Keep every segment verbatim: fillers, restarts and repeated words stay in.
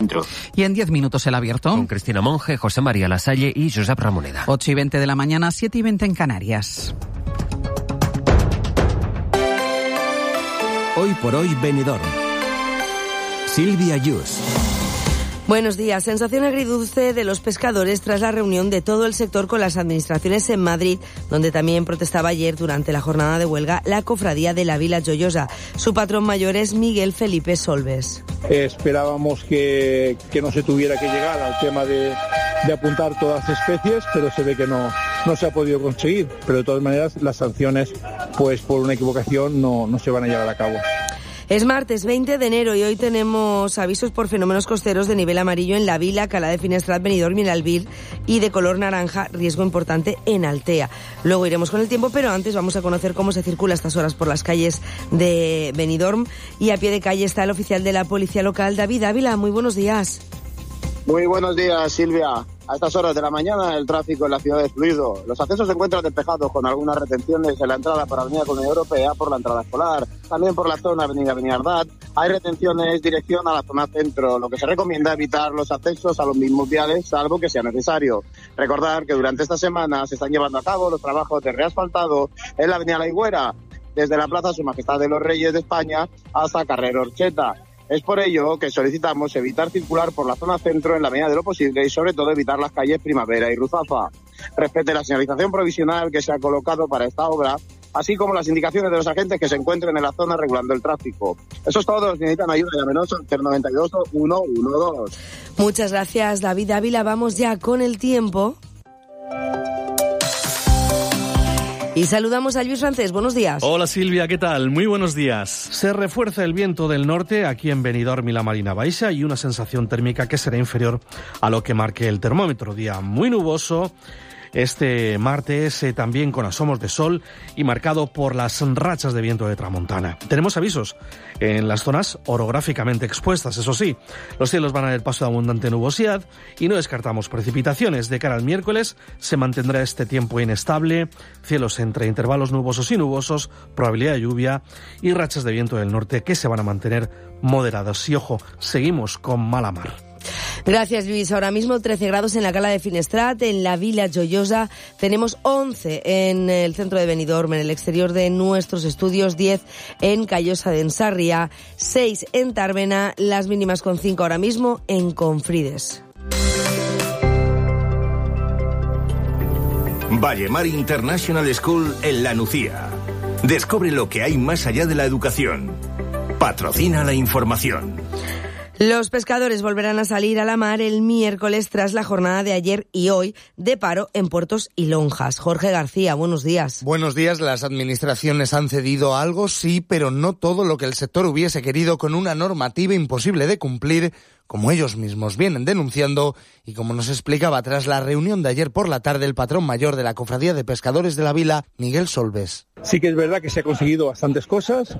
Centro. Y en diez minutos el abierto. Con Cristina Monge, José María Lasalle y Josep Ramoneda. ocho y veinte de la mañana, siete y veinte en Canarias. Hoy por hoy, Benidorm. Silvia Yus. Buenos días. Sensación agridulce de los pescadores tras la reunión de todo el sector con las administraciones en Madrid, donde también protestaba ayer durante la jornada de huelga la cofradía de la Vila Joyosa. Su patrón mayor es Miguel Felipe Solves. Eh, esperábamos que, que no se tuviera que llegar al tema de, de apuntar todas las especies, pero se ve que no, no se ha podido conseguir. Pero de todas maneras las sanciones, pues por una equivocación, no, no se van a llevar a cabo. Es martes veinte de enero y hoy tenemos avisos por fenómenos costeros de nivel amarillo en La Vila, Cala de Finestrat, Benidorm y el Albir, y de color naranja, riesgo importante en Altea. Luego iremos con el tiempo, pero antes vamos a conocer cómo se circula a estas horas por las calles de Benidorm. Y a pie de calle está el oficial de la policía local, David Ávila. Muy buenos días. Muy buenos días, Silvia. A estas horas de la mañana el tráfico en la ciudad es fluido. Los accesos se encuentran despejados con algunas retenciones en la entrada para Avenida Comunidad Europea por la entrada escolar. También por la zona Avenida Beniardad hay retenciones dirección a la zona centro, lo que se recomienda evitar los accesos a los mismos viales salvo que sea necesario. Recordar que durante esta semana se están llevando a cabo los trabajos de reasfaltado en la Avenida La Higuera, desde la Plaza Su Majestad de los Reyes de España hasta Carrera Orcheta. Es por ello que solicitamos evitar circular por la zona centro en la medida de lo posible y sobre todo evitar las calles Primavera y Ruzafa. Respete la señalización provisional que se ha colocado para esta obra, así como las indicaciones de los agentes que se encuentren en la zona regulando el tráfico. Eso es todo. Si necesitan ayuda, llámenos al noventa y dos, uno uno dos. Muchas gracias, David Ávila. Vamos ya con el tiempo. Y saludamos a Luis Francés. Buenos días. Hola Silvia, ¿qué tal? Muy buenos días. Se refuerza el viento del norte aquí en Benidorm y la Marina Baixa y una sensación térmica que será inferior a lo que marque el termómetro. Día muy nuboso este martes, eh, también con asomos de sol y marcado por las rachas de viento de tramontana. Tenemos avisos en las zonas orográficamente expuestas, eso sí. Los cielos van a dar paso de abundante nubosidad y no descartamos precipitaciones. De cara al miércoles se mantendrá este tiempo inestable, cielos entre intervalos nubosos y nubosos, probabilidad de lluvia y rachas de viento del norte que se van a mantener moderadas. Y ojo, seguimos con mala mar. Gracias, Luis. Ahora mismo trece grados en la Cala de Finestrat, en la Vila Joyosa. Tenemos once en el centro de Benidorm, en el exterior de nuestros estudios, diez en Callosa de Ensarria, seis en Tárvena, las mínimas con cinco ahora mismo en Confrides. Vallemar International School en La Nucía. Descubre lo que hay más allá de la educación. Patrocina la información. Los pescadores volverán a salir a la mar el miércoles tras la jornada de ayer y hoy de paro en puertos y lonjas. Jorge García, buenos días. Buenos días. Las administraciones han cedido algo, sí, pero no todo lo que el sector hubiese querido con una normativa imposible de cumplir, como ellos mismos vienen denunciando y como nos explicaba tras la reunión de ayer por la tarde el patrón mayor de la Cofradía de Pescadores de la Vila, Miguel Solves. Sí que es verdad que se ha conseguido bastantes cosas,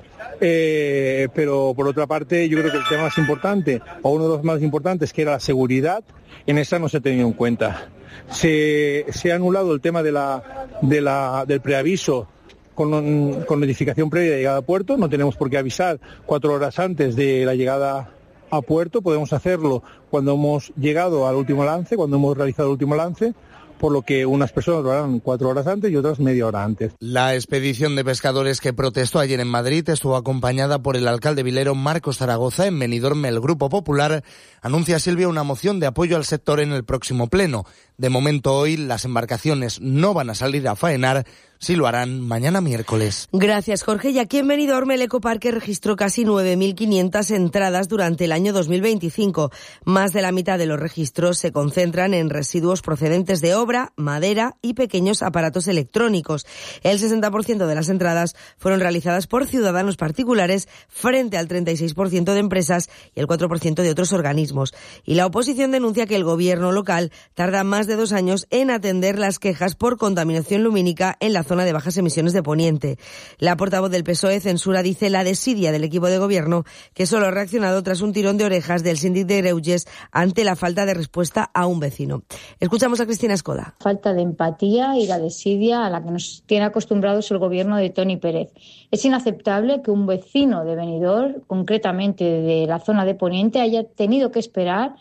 eh, pero por otra parte yo creo que el tema más importante, o uno de los más importantes, que era la seguridad, en esa no se ha tenido en cuenta. Se, se ha anulado el tema de la, de la, del preaviso con, con notificación previa de llegada a puerto. No tenemos por qué avisar cuatro horas antes de la llegada a puerto, podemos hacerlo cuando hemos llegado al último lance, cuando hemos realizado el último lance, por lo que unas personas lo harán cuatro horas antes y otras media hora antes. La expedición de pescadores que protestó ayer en Madrid estuvo acompañada por el alcalde vilero Marcos Zaragoza. En Benidorm, el Grupo Popular anuncia, Silvia, una moción de apoyo al sector en el próximo pleno. De momento hoy las embarcaciones no van a salir a faenar, sí lo harán mañana miércoles. Gracias, Jorge. Y aquí en Benidorm el Ecoparque registró casi nueve mil quinientas entradas durante el año dos mil veinticinco. Más de la mitad de los registros se concentran en residuos procedentes de obra, madera y pequeños aparatos electrónicos. El sesenta por ciento de las entradas fueron realizadas por ciudadanos particulares frente al treinta y seis por ciento de empresas y el cuatro por ciento de otros organismos. Y la oposición denuncia que el gobierno local tarda más de dos años en atender las quejas por contaminación lumínica en la zona de bajas emisiones de Poniente. La portavoz del P S O E censura, dice, la desidia del equipo de gobierno, que solo ha reaccionado tras un tirón de orejas del síndic de Greuges ante la falta de respuesta a un vecino. Escuchamos a Cristina Escoda. Falta de empatía y la desidia a la que nos tiene acostumbrados el gobierno de Toni Pérez. Es inaceptable que un vecino de Benidorm, concretamente de la zona de Poniente, haya tenido que esperar